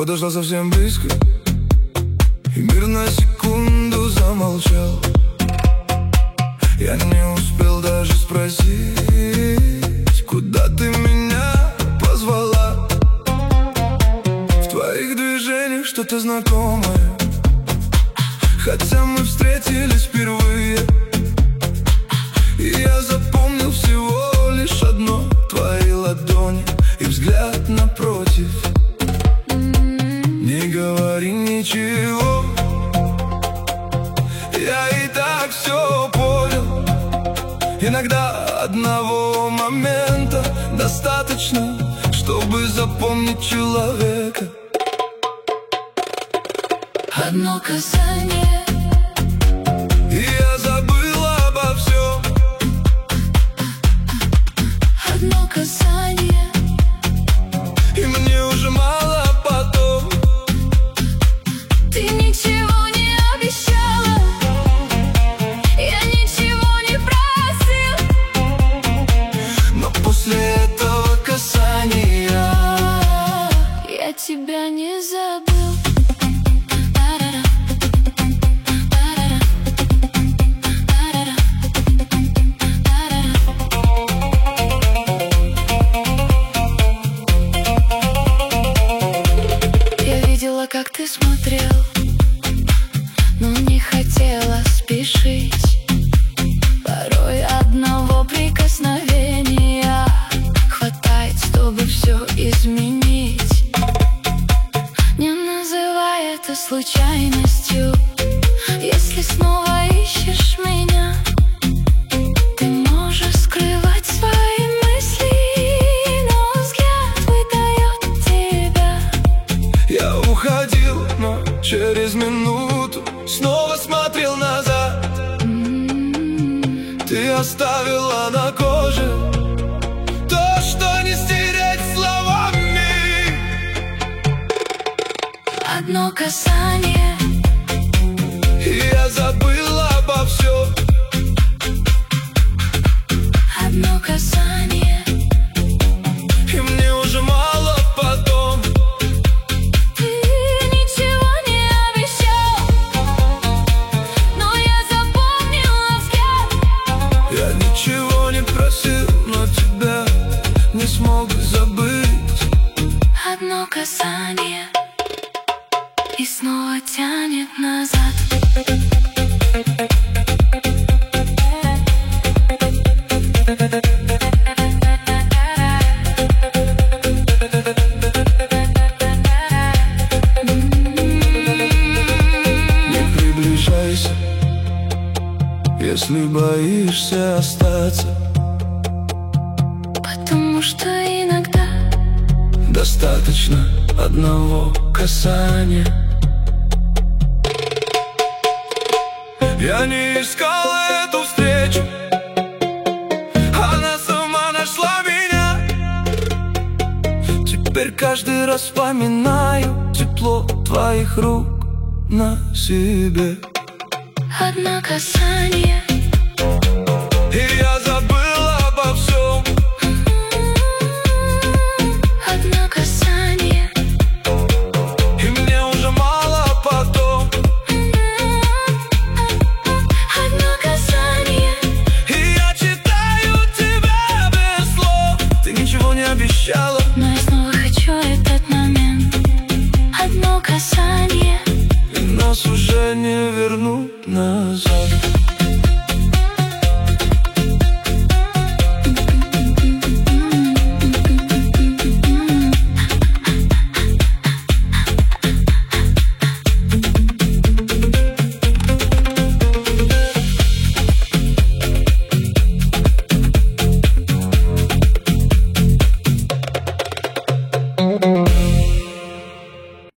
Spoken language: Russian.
подошла совсем близко, и мир на секунду замолчал. Я не успел даже спросить, куда ты меня позвала. В твоих движениях что-то знакомое, хотя мы встретились впервые. И я запомнил всего лишь одно: твои ладони и взгляд напротив. Не говори ничего, я и так все понял. Иногда одного момента достаточно, чтобы запомнить человека. Одно касание, и я забыл обо всем. одно касание, и мне уже мало потом. ты ничего не обещала, я ничего не просил, Но после этого касания я тебя не забыл. Как ты смотрел, но не хотела спешить. Порой одного прикосновения хватает, чтобы все изменить. Не называй это случайностью. Если снова ищешь меня, ты можешь скрывать свои мысли, но взгляд выдает тебя. я уходил, но через минуту снова смотрел назад. Ты оставила на коже то, что не стереть словами. Одно касание, И я забыл обо всем. одно касание, И мне уже мало потом. ты ничего не обещал, но я запомнила взгляд. Я ничего не просил, но тебя не смог забыть. Одно касание, и снова тянет назад. Не приближайся, если боишься остаться. Потому что иногда Достаточно одного касания. Я не искал эту встречу, она сама нашла меня. Теперь каждый раз вспоминаю тепло твоих рук на себе. одно касание, И я забыл обо всем. одно касание, И мне уже мало потом. одно касание, И я читаю тебя без слов. Ты ничего не обещала, но я снова хочу этот момент. Одно касание, и нас уже не вернуть.